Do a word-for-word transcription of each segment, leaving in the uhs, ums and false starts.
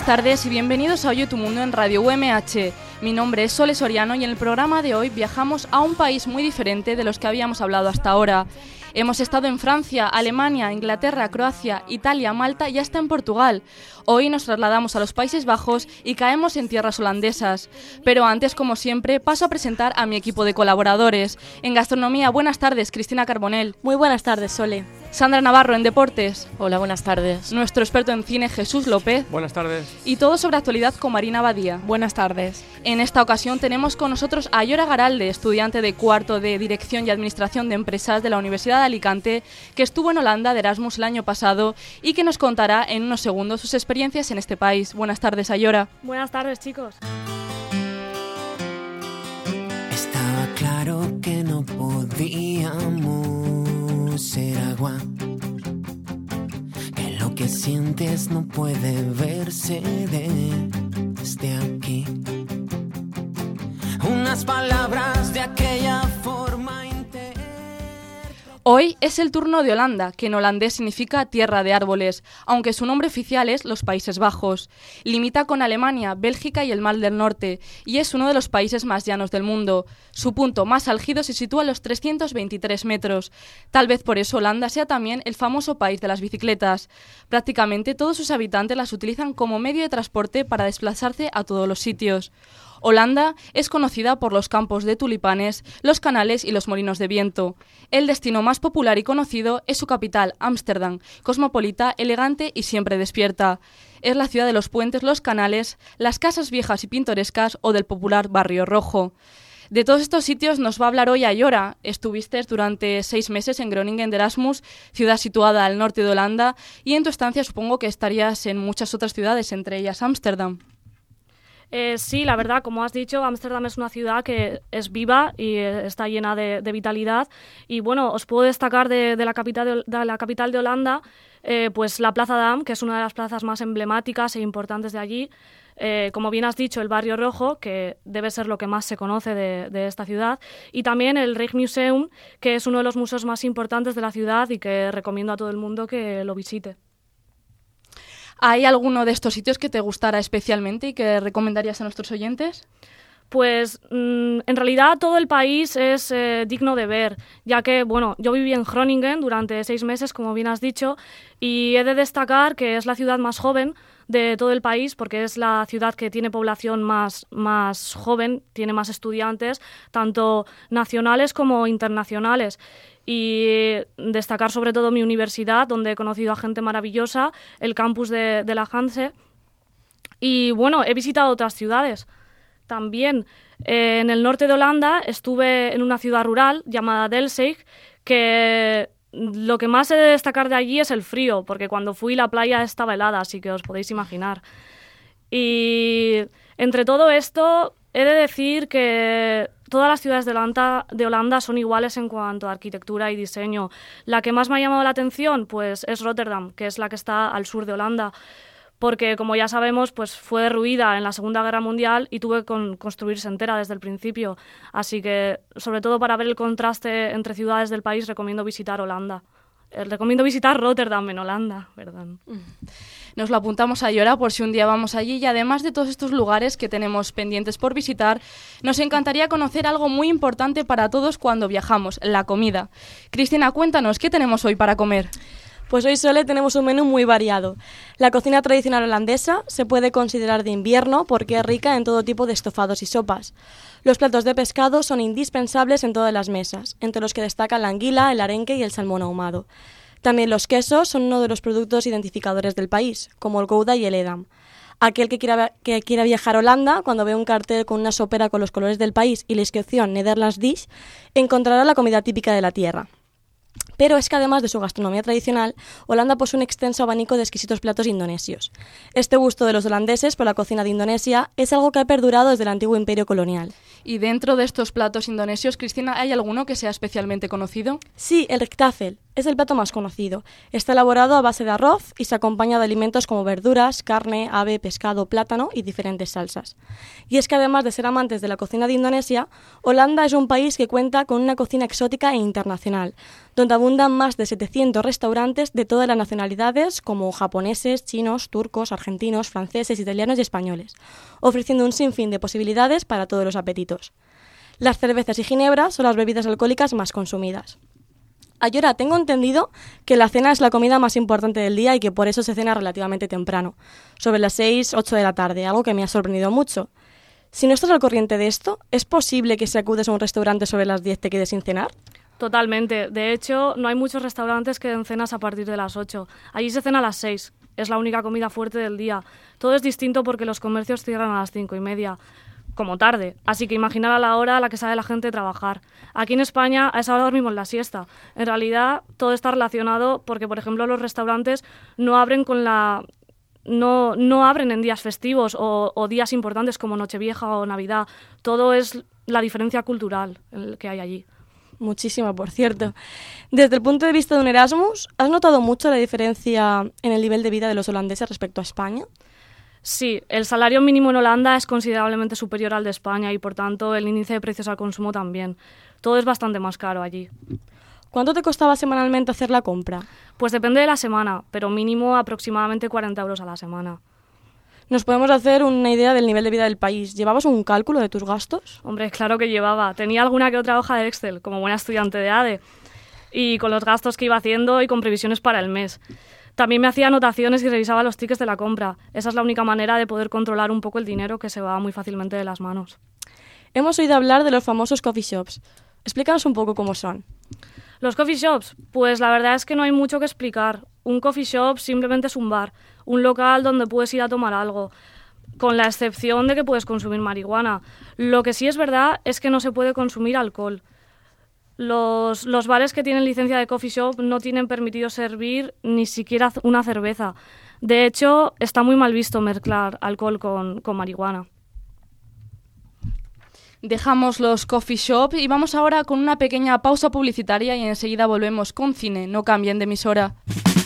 tardes y bienvenidos a Oye tu Mundo en Radio U M H. Mi nombre es Sole Soriano y en el programa de hoy viajamos a un país muy diferente de los que habíamos hablado hasta ahora. Hemos estado en Francia, Alemania, Inglaterra, Croacia, Italia, Malta y hasta en Portugal. Hoy nos trasladamos a los Países Bajos y caemos en tierras holandesas. Pero antes, como siempre, paso a presentar a mi equipo de colaboradores. En gastronomía, buenas tardes, Cristina Carbonell. Muy buenas tardes, Sole. Sandra Navarro en deportes. Hola, buenas tardes. Nuestro experto en cine, Jesús López. Buenas tardes. Y todo sobre actualidad con Marina Badía. Buenas tardes. En esta ocasión tenemos con nosotros a Ayora Garalde, estudiante de cuarto de Dirección y Administración de Empresas de la Universidad de Alicante, que estuvo en Holanda de Erasmus el año pasado y que nos contará en unos segundos sus experiencias en este país. Buenas tardes, Ayora. Buenas tardes, chicos. Estaba claro que no podíamos ser agua, que lo que sientes no puede verse desde aquí. Unas palabras de aquella forma inter... Hoy es el turno de Holanda, que en holandés significa tierra de árboles, aunque su nombre oficial es los Países Bajos. Limita con Alemania, Bélgica y el Mar del Norte, y es uno de los países más llanos del mundo. Su punto más álgido se sitúa a los trescientos veintitrés metros. Tal vez por eso Holanda sea también el famoso país de las bicicletas. Prácticamente todos sus habitantes las utilizan como medio de transporte para desplazarse a todos los sitios. Holanda es conocida por los campos de tulipanes, los canales y los molinos de viento. El destino más popular y conocido es su capital, Ámsterdam, cosmopolita, elegante y siempre despierta. Es la ciudad de los puentes, los canales, las casas viejas y pintorescas o del popular Barrio Rojo. De todos estos sitios nos va a hablar hoy Ayora. Estuviste durante seis meses en Groningen de Erasmus, ciudad situada al norte de Holanda, y en tu estancia supongo que estarías en muchas otras ciudades, entre ellas Ámsterdam. Eh, sí, la verdad, como has dicho, Ámsterdam es una ciudad que es viva y eh, está llena de, de vitalidad. Y bueno, os puedo destacar de, de, la, capital de, de la capital de Holanda, eh, pues la Plaza Dam, que es una de las plazas más emblemáticas e importantes de allí. Eh, como bien has dicho, el Barrio Rojo, que debe ser lo que más se conoce de, de esta ciudad. Y también el Rijksmuseum, que es uno de los museos más importantes de la ciudad y que recomiendo a todo el mundo que lo visite. ¿Hay alguno de estos sitios que te gustara especialmente y que recomendarías a nuestros oyentes? Pues mmm, en realidad todo el país es eh, digno de ver, ya que, bueno, yo viví en Groningen durante seis meses, como bien has dicho, y he de destacar que es la ciudad más joven de todo el país, porque es la ciudad que tiene población más, más joven, tiene más estudiantes, tanto nacionales como internacionales. Y destacar sobre todo mi universidad, donde he conocido a gente maravillosa, el campus de, de la Hanse. Y bueno, he visitado otras ciudades también. Eh, en el norte de Holanda estuve en una ciudad rural llamada Delzig, que lo que más he de destacar de allí es el frío, porque cuando fui la playa estaba helada, así que os podéis imaginar. Y entre todo esto, he de decir que todas las ciudades de Holanda, de Holanda son iguales en cuanto a arquitectura y diseño. La que más me ha llamado la atención, pues, es Rotterdam, que es la que está al sur de Holanda, porque, como ya sabemos, pues fue derruida en la Segunda Guerra Mundial y tuvo que con- construirse entera desde el principio. Así que, sobre todo para ver el contraste entre ciudades del país, recomiendo visitar Holanda. Eh, recomiendo visitar Rotterdam en Holanda, perdón. Nos lo apuntamos a Ayora por si un día vamos allí, y además de todos estos lugares que tenemos pendientes por visitar, nos encantaría conocer algo muy importante para todos cuando viajamos, la comida. Cristina, cuéntanos, ¿qué tenemos hoy para comer? Pues hoy, Sole, tenemos un menú muy variado. La cocina tradicional holandesa se puede considerar de invierno porque es rica en todo tipo de estofados y sopas. Los platos de pescado son indispensables en todas las mesas, entre los que destacan la anguila, el arenque y el salmón ahumado. También los quesos son uno de los productos identificadores del país, como el Gouda y el Edam. Aquel que quiera, que quiera viajar a Holanda, cuando ve un cartel con una sopera con los colores del país y la inscripción Nederlands Dish, encontrará la comida típica de la tierra. Pero es que además de su gastronomía tradicional, Holanda posee un extenso abanico de exquisitos platos indonesios. Este gusto de los holandeses por la cocina de Indonesia es algo que ha perdurado desde el antiguo imperio colonial. Y dentro de estos platos indonesios, Cristina, ¿hay alguno que sea especialmente conocido? Sí, el riktafel. Es el plato más conocido. Está elaborado a base de arroz y se acompaña de alimentos como verduras, carne, ave, pescado, plátano y diferentes salsas. Y es que además de ser amantes de la cocina de Indonesia, Holanda es un país que cuenta con una cocina exótica e internacional, donde abundan más de setecientos restaurantes de todas las nacionalidades, como japoneses, chinos, turcos, argentinos, franceses, italianos y españoles, ofreciendo un sinfín de posibilidades para todos los apetitos. Las cervezas y ginebras son las bebidas alcohólicas más consumidas. Ayora, tengo entendido que la cena es la comida más importante del día y que por eso se cena relativamente temprano, sobre las seis, ocho de la tarde, algo que me ha sorprendido mucho. Si no estás al corriente de esto, ¿es posible que si acudes a un restaurante sobre las diez te quedes sin cenar? Totalmente. De hecho, no hay muchos restaurantes que den cenas a partir de las ocho. Allí se cena a las seis. Es la única comida fuerte del día. Todo es distinto porque los comercios cierran a las cinco y media. Como tarde, así que imaginar a la hora a la que sale la gente a trabajar. Aquí en España a esa hora dormimos la siesta. En realidad todo está relacionado porque, por ejemplo, los restaurantes no abren con la no, no abren en días festivos o, o días importantes como Nochevieja o Navidad. Todo es la diferencia cultural que hay allí. Muchísima, por cierto. Desde el punto de vista de un Erasmus, ¿has notado mucho la diferencia en el nivel de vida de los holandeses respecto a España? Sí, el salario mínimo en Holanda es considerablemente superior al de España y, por tanto, el índice de precios al consumo también. Todo es bastante más caro allí. ¿Cuánto te costaba semanalmente hacer la compra? Pues depende de la semana, pero mínimo aproximadamente cuarenta euros a la semana. Nos podemos hacer una idea del nivel de vida del país. ¿Llevabas un cálculo de tus gastos? Hombre, claro que llevaba. Tenía alguna que otra hoja de Excel, como buena estudiante de A D E, y con los gastos que iba haciendo y con previsiones para el mes. También me hacía anotaciones y revisaba los tickets de la compra. Esa es la única manera de poder controlar un poco el dinero que se va muy fácilmente de las manos. Hemos oído hablar de los famosos coffee shops. Explícanos un poco cómo son. ¿Los coffee shops? Pues la verdad es que no hay mucho que explicar. Un coffee shop simplemente es un bar, un local donde puedes ir a tomar algo, con la excepción de que puedes consumir marihuana. Lo que sí es verdad es que no se puede consumir alcohol. Los, los bares que tienen licencia de coffee shop no tienen permitido servir ni siquiera una cerveza. De hecho, está muy mal visto mezclar alcohol con, con marihuana. Dejamos los coffee shop y vamos ahora con una pequeña pausa publicitaria y enseguida volvemos con cine. No cambien de emisora.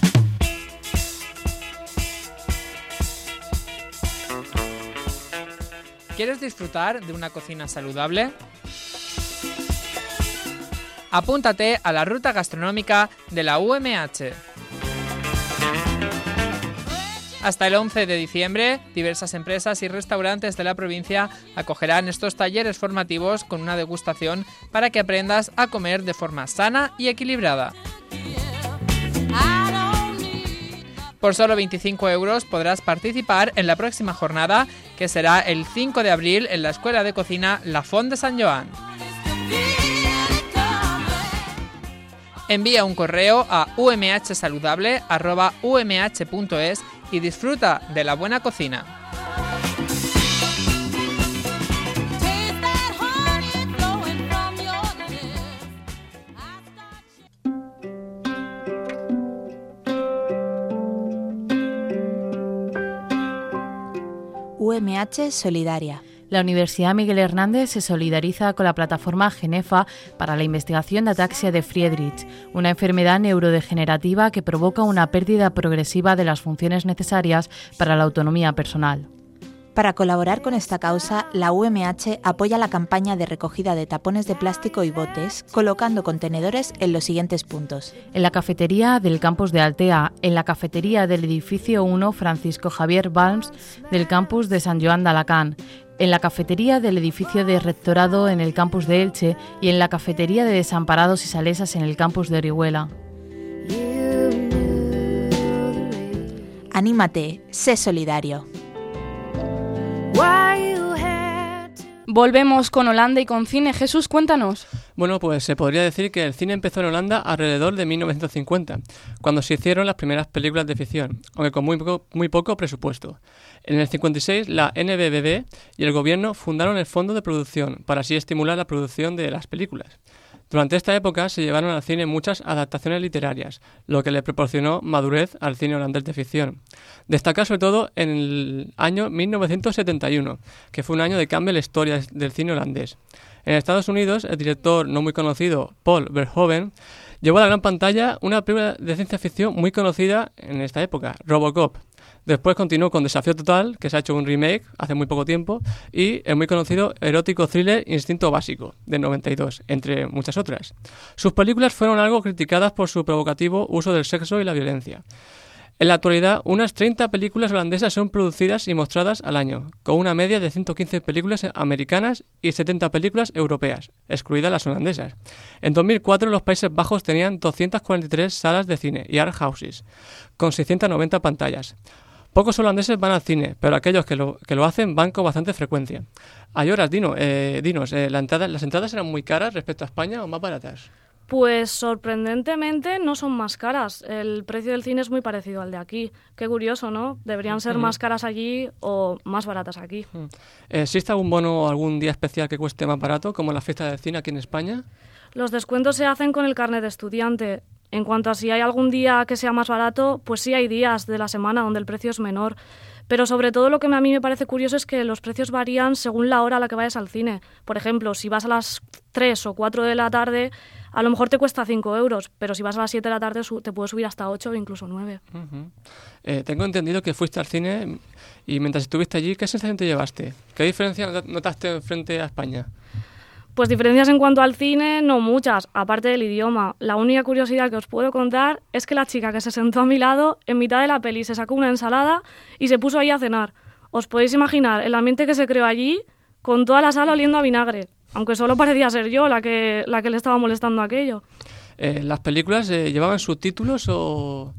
¿Quieres disfrutar de una cocina saludable? Apúntate a la ruta gastronómica de la U M H. Hasta el once de diciembre, diversas empresas y restaurantes de la provincia acogerán estos talleres formativos con una degustación para que aprendas a comer de forma sana y equilibrada. Por solo veinticinco euros podrás participar en la próxima jornada, que será el cinco de abril en la Escuela de Cocina La Font de Sant Joan. Envía un correo a u m h saludable arroba u m h punto es y disfruta de la buena cocina. U M H Solidaria. La Universidad Miguel Hernández se solidariza con la plataforma Genefa para la investigación de ataxia de Friedreich, una enfermedad neurodegenerativa que provoca una pérdida progresiva de las funciones necesarias para la autonomía personal. Para colaborar con esta causa, la U M H apoya la campaña de recogida de tapones de plástico y botes, colocando contenedores en los siguientes puntos. En la cafetería del campus de Altea, en la cafetería del edificio uno Francisco Javier Balms del campus de Sant Joan d'Alacant, en la cafetería del edificio de Rectorado en el campus de Elche y en la cafetería de Desamparados y Salesas en el campus de Orihuela. Anímate, sé solidario. Volvemos con Holanda y con cine. Jesús, cuéntanos. Bueno, pues se podría decir que el cine empezó en Holanda alrededor de mil novecientos cincuenta, cuando se hicieron las primeras películas de ficción, aunque con muy poco, muy poco presupuesto. En el cincuenta y seis, la N B B B y el gobierno fundaron el Fondo de Producción para así estimular la producción de las películas. Durante esta época se llevaron al cine muchas adaptaciones literarias, lo que le proporcionó madurez al cine holandés de ficción. Destaca sobre todo en el año mil novecientos setenta y uno, que fue un año de cambio en la historia del cine holandés. En Estados Unidos, el director no muy conocido, Paul Verhoeven, llevó a la gran pantalla una película de ciencia ficción muy conocida en esta época, Robocop. Después continuó con Desafío Total, que se ha hecho un remake hace muy poco tiempo, y el muy conocido erótico thriller Instinto Básico, de noventa y dos, entre muchas otras. Sus películas fueron algo criticadas por su provocativo uso del sexo y la violencia. En la actualidad, unas treinta películas holandesas son producidas y mostradas al año, con una media de ciento quince películas americanas y setenta películas europeas, excluidas las holandesas. En dos mil cuatro, los Países Bajos tenían doscientas cuarenta y tres salas de cine y art houses, con seiscientas noventa pantallas. Pocos holandeses van al cine, pero aquellos que lo, que lo hacen van con bastante frecuencia. Ayoras, Dino, eh, dinos, eh, ¿la entrada, ¿las entradas eran muy caras respecto a España o más baratas? Pues sorprendentemente no son más caras. El precio del cine es muy parecido al de aquí. Qué curioso, ¿no? Deberían ser más caras allí o más baratas aquí. ¿Existe algún bono o algún día especial que cueste más barato, como la fiesta del cine aquí en España? Los descuentos se hacen con el carnet de estudiante. En cuanto a si hay algún día que sea más barato, pues sí hay días de la semana donde el precio es menor. Pero sobre todo lo que a mí me parece curioso es que los precios varían según la hora a la que vayas al cine. Por ejemplo, si vas a las tres o cuatro de la tarde, a lo mejor te cuesta cinco euros, pero si vas a las siete de la tarde te puede subir hasta ocho o incluso nueve. Uh-huh. Eh, tengo entendido que fuiste al cine y mientras estuviste allí, ¿qué sensación te llevaste? ¿Qué diferencia notaste frente a España? Pues diferencias en cuanto al cine, no muchas, aparte del idioma. La única curiosidad que os puedo contar es que la chica que se sentó a mi lado, en mitad de la peli se sacó una ensalada y se puso ahí a cenar. Os podéis imaginar el ambiente que se creó allí con toda la sala oliendo a vinagre, aunque solo parecía ser yo la que, la que le estaba molestando aquello. Eh, ¿Las películas eh, llevaban subtítulos o...?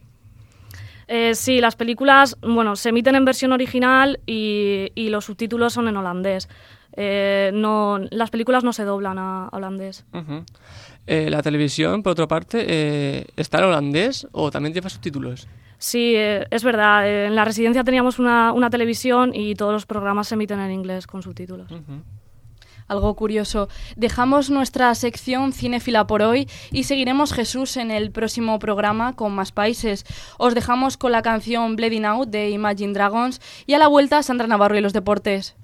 Eh, sí, las películas, bueno, se emiten en versión original y, y los subtítulos son en holandés. Eh, no, las películas no se doblan a, a holandés. Uh-huh. Eh, la televisión, por otra parte, eh, ¿está en holandés o también lleva subtítulos? Sí, eh, es verdad. Eh, en la residencia teníamos una, una televisión y todos los programas se emiten en inglés con subtítulos. Uh-huh. Algo curioso. Dejamos nuestra sección cinéfila por hoy y seguiremos, Jesús, en el próximo programa con más países. Os dejamos con la canción Bleeding Out de Imagine Dragons y a la vuelta Sandra Navarro y los deportes.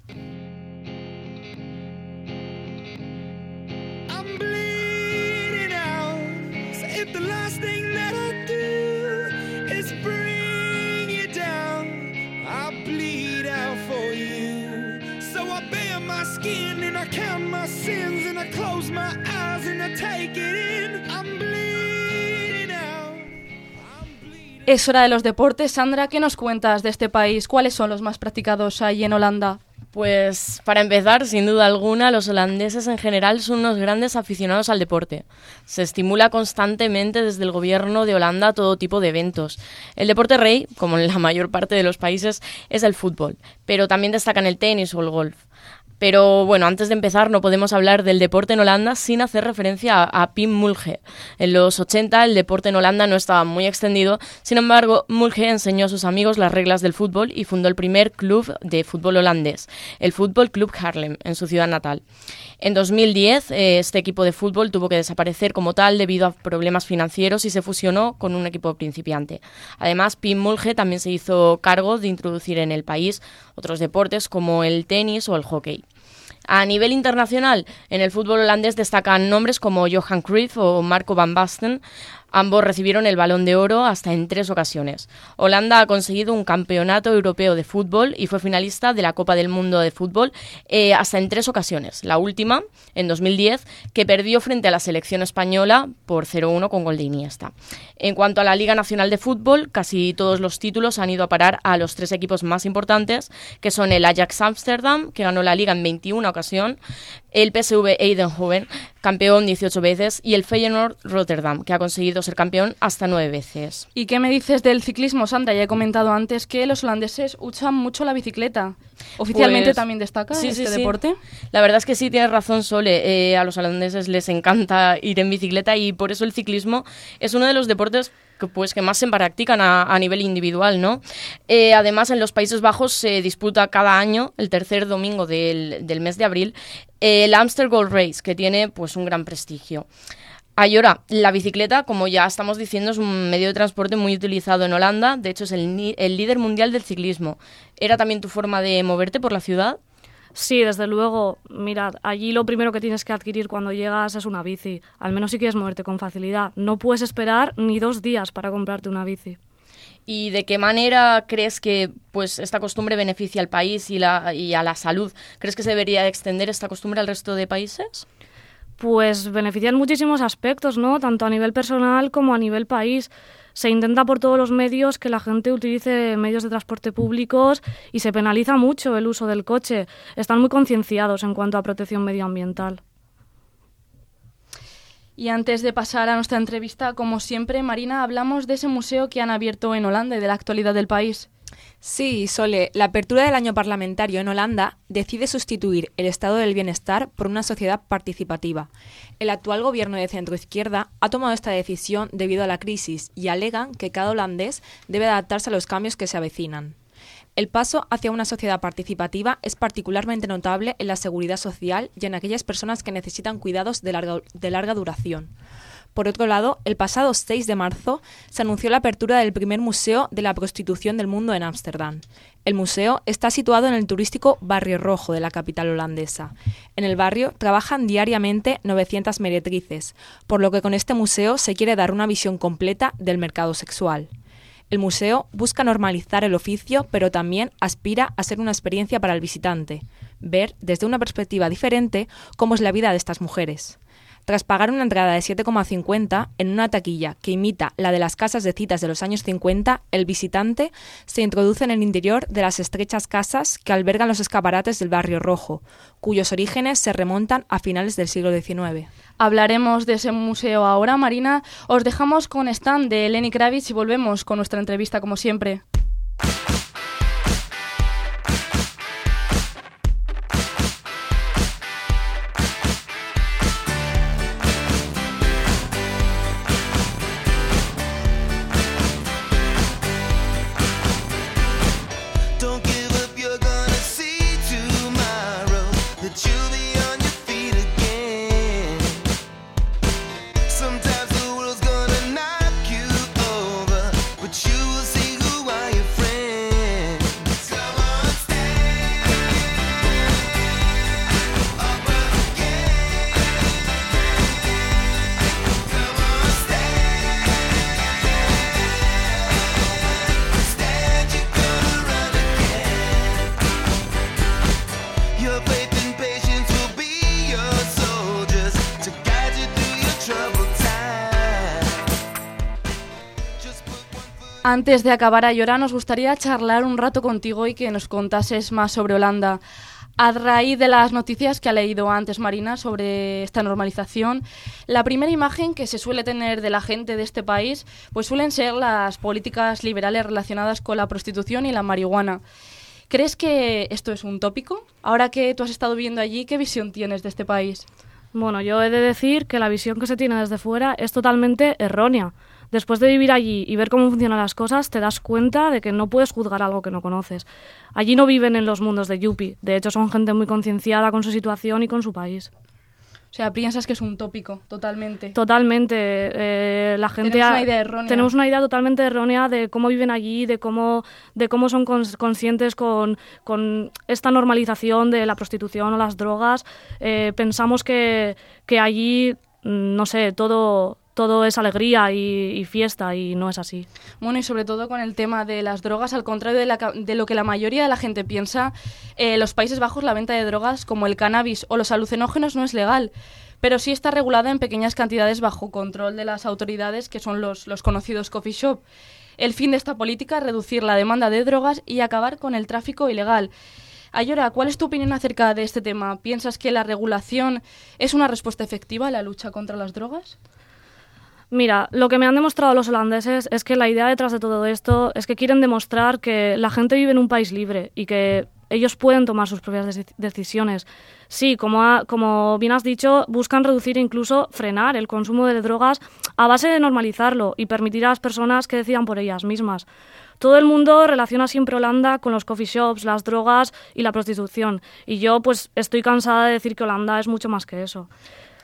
Es hora de los deportes. Sandra, ¿qué nos cuentas de este país? ¿Cuáles son los más practicados ahí en Holanda? Pues para empezar, sin duda alguna, los holandeses en general son unos grandes aficionados al deporte. Se estimula constantemente desde el gobierno de Holanda todo tipo de eventos. El deporte rey, como en la mayor parte de los países, es el fútbol, pero también destacan el tenis o el golf. Pero bueno, antes de empezar no podemos hablar del deporte en Holanda sin hacer referencia a, a Pim Mulge. En los ochenta el deporte en Holanda no estaba muy extendido, sin embargo Mulge enseñó a sus amigos las reglas del fútbol y fundó el primer club de fútbol holandés, el Fútbol Club Haarlem, en su ciudad natal. En dos mil diez eh, este equipo de fútbol tuvo que desaparecer como tal debido a problemas financieros y se fusionó con un equipo principiante. Además, Pim Mulge también se hizo cargo de introducir en el país otros deportes como el tenis o el hockey. A nivel internacional, en el fútbol holandés destacan nombres como Johan Cruyff o Marco van Basten. Ambos recibieron el Balón de Oro hasta en tres ocasiones. Holanda ha conseguido un campeonato europeo de fútbol y fue finalista de la Copa del Mundo de Fútbol eh, hasta en tres ocasiones. La última, en dos mil diez, que perdió frente a la selección española por cero uno con gol de Iniesta. En cuanto a la Liga Nacional de Fútbol, casi todos los títulos han ido a parar a los tres equipos más importantes, que son el Ajax Amsterdam, que ganó la Liga en veintiuna ocasiones, el P S V Eindhoven, campeón dieciocho veces, y el Feyenoord Rotterdam, que ha conseguido ser campeón hasta nueve veces. ¿Y qué me dices del ciclismo, Sandra? Ya he comentado antes que los holandeses usan mucho la bicicleta. ¿Oficialmente pues, también destaca sí, este sí, deporte? Sí. La verdad es que sí, tienes razón, Sole. Eh, a los holandeses les encanta ir en bicicleta y por eso el ciclismo es uno de los deportes que, pues, que más se practican a, a nivel individual, ¿no? Eh, además, en los Países Bajos se disputa cada año, el tercer domingo del, del mes de abril, eh, el Amstel Gold Race, que tiene pues un gran prestigio. Ahora, la bicicleta, como ya estamos diciendo, es un medio de transporte muy utilizado en Holanda. De hecho, es el, el líder mundial del ciclismo. ¿Era también tu forma de moverte por la ciudad? Sí, desde luego. Mirad, allí lo primero que tienes que adquirir cuando llegas es una bici. Al menos si quieres moverte con facilidad. No puedes esperar ni dos días para comprarte una bici. ¿Y de qué manera crees que pues esta costumbre beneficia al país y, la, y a la salud? ¿Crees que se debería extender esta costumbre al resto de países? Pues benefician muchísimos aspectos, ¿no? Tanto a nivel personal como a nivel país. Se intenta por todos los medios que la gente utilice medios de transporte públicos y se penaliza mucho el uso del coche. Están muy concienciados en cuanto a protección medioambiental. Y antes de pasar a nuestra entrevista, como siempre, Marina, hablamos de ese museo que han abierto en Holanda y de la actualidad del país. Sí, Sole, la apertura del año parlamentario en Holanda decide sustituir el estado del bienestar por una sociedad participativa. El actual gobierno de centroizquierda ha tomado esta decisión debido a la crisis y alegan que cada holandés debe adaptarse a los cambios que se avecinan. El paso hacia una sociedad participativa es particularmente notable en la seguridad social y en aquellas personas que necesitan cuidados de larga, de larga duración. Por otro lado, el pasado seis de marzo se anunció la apertura del primer museo de la prostitución del mundo en Ámsterdam. El museo está situado en el turístico Barrio Rojo de la capital holandesa. En el barrio trabajan diariamente novecientas meretrices, por lo que con este museo se quiere dar una visión completa del mercado sexual. El museo busca normalizar el oficio, pero también aspira a ser una experiencia para el visitante, ver desde una perspectiva diferente cómo es la vida de estas mujeres. Tras pagar una entrada de siete coma cincuenta en una taquilla que imita la de las casas de citas de los años cincuenta, el visitante se introduce en el interior de las estrechas casas que albergan los escaparates del Barrio Rojo, cuyos orígenes se remontan a finales del siglo diecinueve. Hablaremos de ese museo ahora, Marina. Os dejamos con Stan de Lenny Kravitz y volvemos con nuestra entrevista como siempre. Antes de acabar a llorar, nos gustaría charlar un rato contigo y que nos contases más sobre Holanda. A raíz de las noticias que ha leído antes Marina sobre esta normalización, la primera imagen que se suele tener de la gente de este país pues suelen ser las políticas liberales relacionadas con la prostitución y la marihuana. ¿Crees que esto es un tópico? Ahora que tú has estado viviendo allí, ¿qué visión tienes de este país? Bueno, yo he de decir que la visión que se tiene desde fuera es totalmente errónea. Después de vivir allí y ver cómo funcionan las cosas, te das cuenta de que no puedes juzgar algo que no conoces. Allí no viven en los mundos de yuppie. De hecho, son gente muy concienciada con su situación y con su país. O sea, piensas que es un tópico, totalmente. Totalmente. Eh, la gente tenemos ha, una idea errónea. Tenemos una idea totalmente errónea de cómo viven allí, de cómo, de cómo son cons- conscientes con, con esta normalización de la prostitución o las drogas. Eh, pensamos que, que allí, no sé, todo... todo es alegría y, y fiesta, y no es así. Bueno, y sobre todo con el tema de las drogas, al contrario de, la, de lo que la mayoría de la gente piensa, en eh, los Países Bajos la venta de drogas como el cannabis o los alucinógenos no es legal, pero sí está regulada en pequeñas cantidades bajo control de las autoridades, que son los, los conocidos coffee shop. El fin de esta política es reducir la demanda de drogas y acabar con el tráfico ilegal. Ayora, ¿cuál es tu opinión acerca de este tema? ¿Piensas que la regulación es una respuesta efectiva a la lucha contra las drogas? Mira, lo que me han demostrado los holandeses es que la idea detrás de todo esto es que quieren demostrar que la gente vive en un país libre y que ellos pueden tomar sus propias de- decisiones. Sí, como, ha, como bien has dicho, buscan reducir e incluso frenar el consumo de drogas a base de normalizarlo y permitir a las personas que decidan por ellas mismas. Todo el mundo relaciona siempre Holanda con los coffee shops, las drogas y la prostitución. Y yo pues estoy cansada de decir que Holanda es mucho más que eso.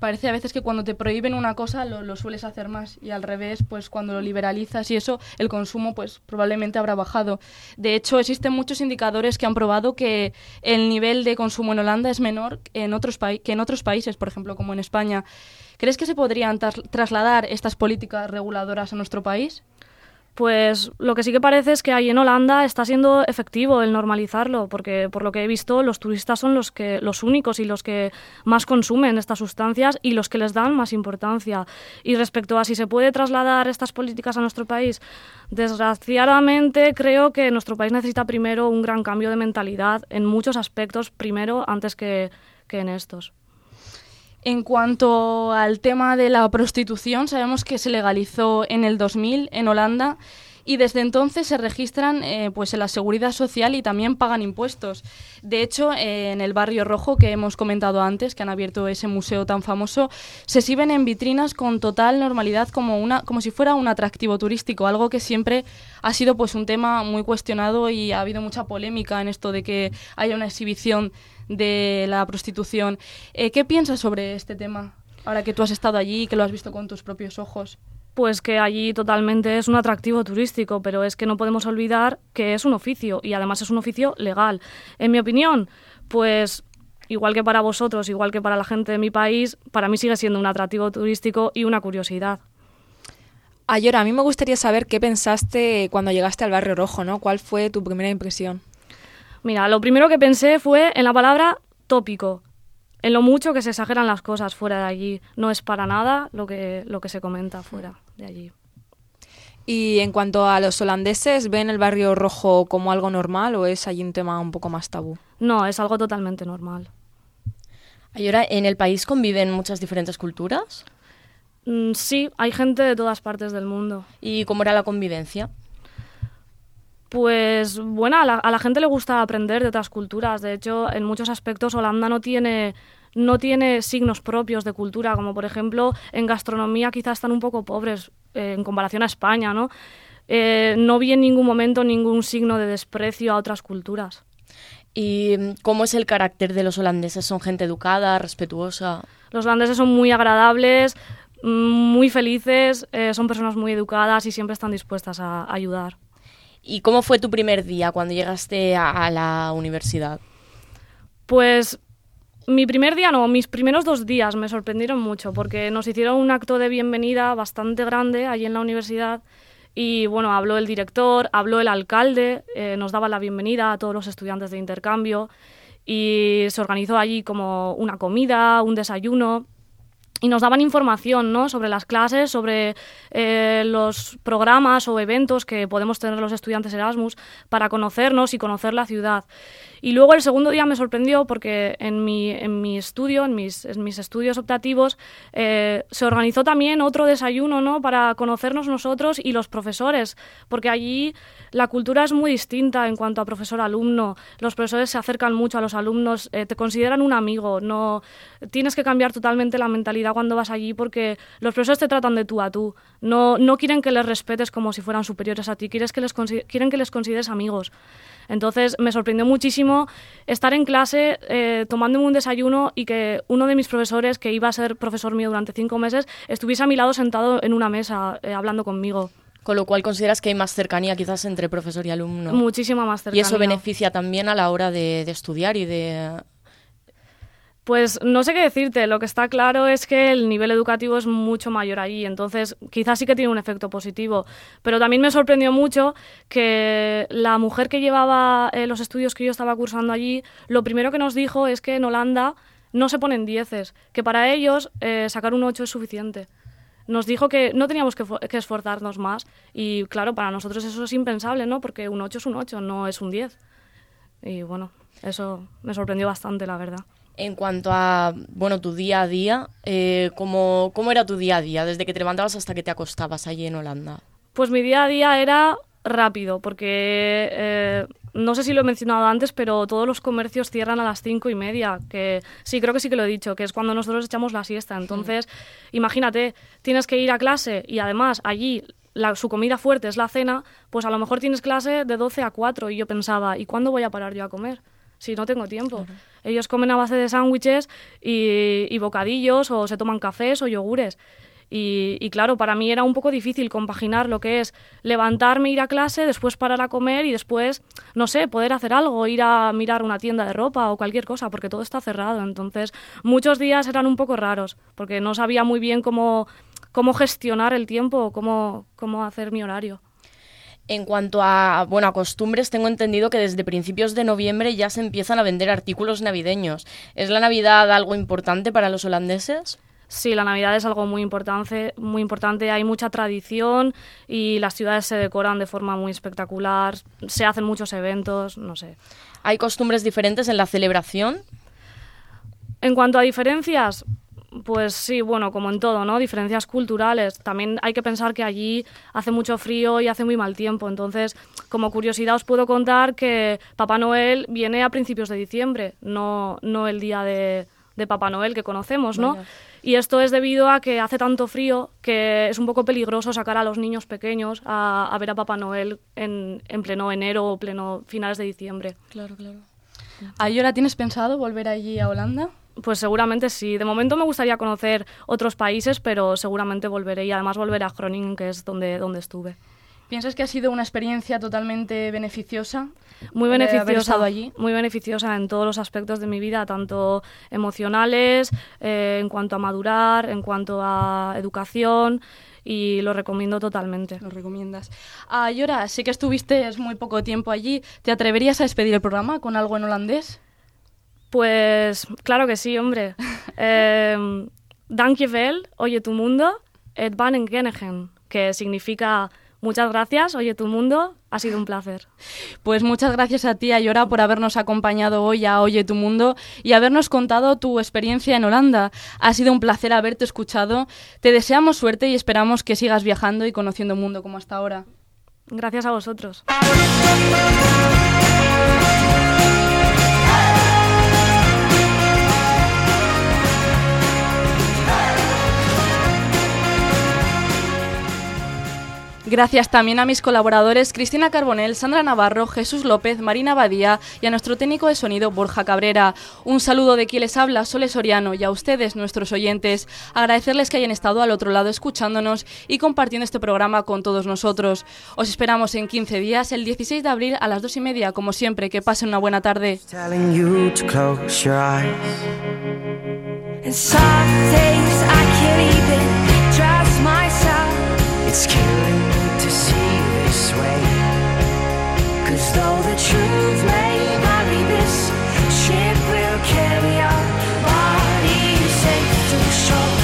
parece a veces que cuando te prohíben una cosa lo, lo sueles hacer más y al revés, pues cuando lo liberalizas y eso, el consumo pues probablemente habrá bajado. De hecho, existen muchos indicadores que han probado que el nivel de consumo en Holanda es menor en otros pa- que en otros países, por ejemplo, como en España. ¿Crees que se podrían tras- trasladar estas políticas reguladoras a nuestro país? Pues lo que sí que parece es que ahí en Holanda está siendo efectivo el normalizarlo, porque por lo que he visto los turistas son los que los únicos y los que más consumen estas sustancias y los que les dan más importancia. Y respecto a si se puede trasladar estas políticas a nuestro país, desgraciadamente creo que nuestro país necesita primero un gran cambio de mentalidad en muchos aspectos, primero antes que, que en estos. En cuanto al tema de la prostitución, sabemos que se legalizó en el dos mil en Holanda y desde entonces se registran eh, pues en la Seguridad Social y también pagan impuestos. De hecho, eh, en el Barrio Rojo, que hemos comentado antes, que han abierto ese museo tan famoso, se exhiben en vitrinas con total normalidad como, una, como si fuera un atractivo turístico, algo que siempre ha sido pues un tema muy cuestionado y ha habido mucha polémica en esto de que haya una exhibición de la prostitución. Eh, ¿Qué piensas sobre este tema, ahora que tú has estado allí y que lo has visto con tus propios ojos? Pues que allí totalmente es un atractivo turístico, pero es que no podemos olvidar que es un oficio y además es un oficio legal. En mi opinión, pues igual que para vosotros, igual que para la gente de mi país, para mí sigue siendo un atractivo turístico y una curiosidad. Ayora, a mí me gustaría saber qué pensaste cuando llegaste al Barrio Rojo, ¿no? ¿Cuál fue tu primera impresión? Mira, lo primero que pensé fue en la palabra tópico, en lo mucho que se exageran las cosas fuera de allí. No es para nada lo que, lo que se comenta fuera de allí. Y en cuanto a los holandeses, ¿ven el Barrio Rojo como algo normal o es allí un tema un poco más tabú? No, es algo totalmente normal. ¿Y ahora en el país conviven muchas diferentes culturas? Mm, sí, hay gente de todas partes del mundo. ¿Y cómo era la convivencia? Pues bueno, a la, a la gente le gusta aprender de otras culturas. De hecho, en muchos aspectos Holanda no tiene, no tiene signos propios de cultura, como por ejemplo en gastronomía quizás están un poco pobres eh, en comparación a España, ¿no? Eh, no vi en ningún momento ningún signo de desprecio a otras culturas. ¿Y cómo es el carácter de los holandeses? ¿Son gente educada, respetuosa? Los holandeses son muy agradables, muy felices, eh, son personas muy educadas y siempre están dispuestas a, a ayudar. ¿Y cómo fue tu primer día cuando llegaste a, a la universidad? Pues mi primer día no, mis primeros dos días me sorprendieron mucho porque nos hicieron un acto de bienvenida bastante grande allí en la universidad y bueno, habló el director, habló el alcalde, eh, nos daba la bienvenida a todos los estudiantes de intercambio y se organizó allí como una comida, un desayuno. Y nos daban información, ¿no?, sobre las clases, sobre eh, los programas o eventos que podemos tener los estudiantes Erasmus para conocernos y conocer la ciudad. Y luego el segundo día me sorprendió porque en mi, en mi estudio, en mis, en mis estudios optativos, eh, se organizó también otro desayuno, ¿no?, para conocernos nosotros y los profesores, porque allí la cultura es muy distinta en cuanto a profesor-alumno. Los profesores se acercan mucho a los alumnos, eh, te consideran un amigo, no tienes que cambiar totalmente la mentalidad cuando vas allí porque los profesores te tratan de tú a tú, no, no quieren que les respetes como si fueran superiores a ti, quieren que les, quieren que les consideres amigos. Entonces me sorprendió muchísimo estar en clase eh, tomándome un desayuno y que uno de mis profesores, que iba a ser profesor mío durante cinco meses, estuviese a mi lado sentado en una mesa eh, hablando conmigo. Con lo cual consideras que hay más cercanía quizás entre profesor y alumno. Muchísima más cercanía. Y eso beneficia también a la hora de, de estudiar y de... Pues no sé qué decirte, lo que está claro es que el nivel educativo es mucho mayor allí, entonces quizás sí que tiene un efecto positivo, pero también me sorprendió mucho que la mujer que llevaba eh, los estudios que yo estaba cursando allí, lo primero que nos dijo es que en Holanda no se ponen dieces, que para ellos eh, sacar un ocho es suficiente. Nos dijo que no teníamos que, que esforzarnos más y claro, para nosotros eso es impensable, ¿no? Porque un ocho es un ocho, no es un diez. Y bueno, eso me sorprendió bastante, la verdad. En cuanto a, bueno, tu día a día, eh, ¿cómo, ¿cómo era tu día a día desde que te levantabas hasta que te acostabas allí en Holanda? Pues mi día a día era rápido, porque eh, no sé si lo he mencionado antes, pero todos los comercios cierran a las cinco y media, que sí, creo que sí que lo he dicho, que es cuando nosotros echamos la siesta. Entonces, mm. imagínate, tienes que ir a clase y además allí la, su comida fuerte es la cena, pues a lo mejor tienes clase de doce a cuatro y yo pensaba, ¿y cuándo voy a parar yo a comer? Si no tengo tiempo. Uh-huh. Ellos comen a base de sándwiches y, y bocadillos, o se toman cafés o yogures. Y, y claro, para mí era un poco difícil compaginar lo que es levantarme, ir a clase, después parar a comer y después, no sé, poder hacer algo, ir a mirar una tienda de ropa o cualquier cosa, porque todo está cerrado. Entonces, muchos días eran un poco raros, porque no sabía muy bien cómo, cómo gestionar el tiempo, cómo, cómo hacer mi horario. En cuanto a, bueno, a costumbres, tengo entendido que desde principios de noviembre ya se empiezan a vender artículos navideños. ¿Es la Navidad algo importante para los holandeses? Sí, la Navidad es algo muy importante, muy importante, hay mucha tradición y las ciudades se decoran de forma muy espectacular, se hacen muchos eventos, no sé. ¿Hay costumbres diferentes en la celebración? En cuanto a diferencias, pues sí, bueno, como en todo, ¿no? Diferencias culturales. También hay que pensar que allí hace mucho frío y hace muy mal tiempo, entonces, como curiosidad os puedo contar que Papá Noel viene a principios de diciembre, no, no el día de, de Papá Noel que conocemos, ¿no? Vaya. Y esto es debido a que hace tanto frío que es un poco peligroso sacar a los niños pequeños a, a ver a Papá Noel en, en pleno enero o pleno finales de diciembre. Claro, claro. ¿Ahora tienes pensado volver allí a Holanda? Pues seguramente sí. De momento me gustaría conocer otros países, pero seguramente volveré y además volveré a Groningen, que es donde, donde estuve. ¿Piensas que ha sido una experiencia totalmente beneficiosa? Muy beneficiosa, haber estado allí. Muy beneficiosa en todos los aspectos de mi vida, tanto emocionales, eh, en cuanto a madurar, en cuanto a educación, y lo recomiendo totalmente. Lo recomiendas. Ah, Yora, sí que estuviste muy poco tiempo allí. ¿Te atreverías a despedir el programa con algo en holandés? Pues claro que sí, hombre. eh, Dankjewel, oye tu mundo, et van en Genegen, que significa muchas gracias, oye tu mundo, ha sido un placer. Pues muchas gracias a ti, Ayora, por habernos acompañado hoy a Oye tu mundo y habernos contado tu experiencia en Holanda. Ha sido un placer haberte escuchado. Te deseamos suerte y esperamos que sigas viajando y conociendo el mundo como hasta ahora. Gracias a vosotros. Gracias también a mis colaboradores Cristina Carbonell, Sandra Navarro, Jesús López, Marina Badía y a nuestro técnico de sonido Borja Cabrera. Un saludo de quien les habla, Sole Soriano, y a ustedes, nuestros oyentes, agradecerles que hayan estado al otro lado escuchándonos y compartiendo este programa con todos nosotros. Os esperamos en quince días, el dieciséis de abril a las dos y media, como siempre. Que pasen una buena tarde. It's killing me to see this way, 'cause though the truth may vary, this ship will carry our bodies safe to shore.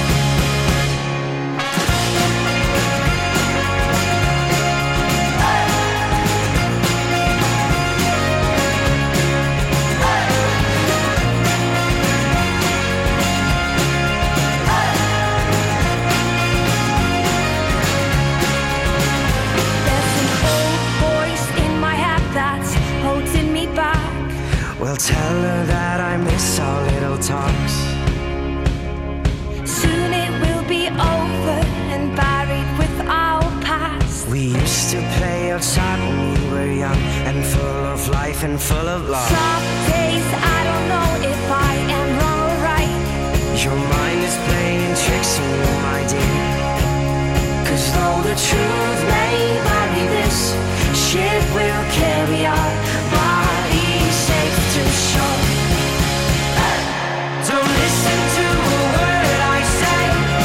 Well, tell her that I miss our little talks. Soon it will be over and buried with our past. We used to play outside when we were young and full of life and full of love. Some days I don't know if I am wrong or right. Your mind is playing tricks on you, my dear. 'Cause though the truth may vary, this ship will carry our bodies safe to shore. Don't listen to a word I say.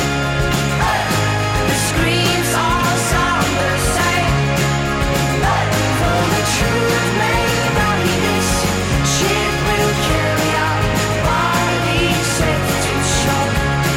The screams all sound the same. Though the truth may vary, this ship will carry our bodies safe to shore.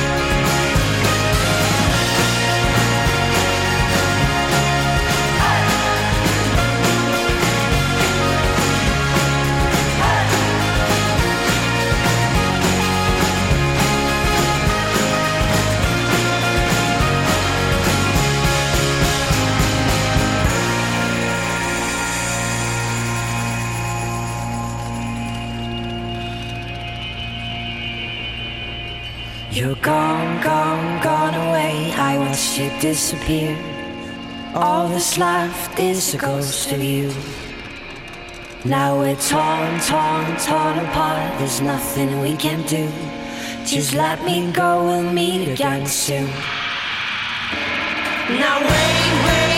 You're gone, gone, gone away. I watched you disappear. All that's left is a ghost of you. Now we're torn, torn, torn apart. There's nothing we can do. Just let me go, we'll meet again soon. Now wait, wait.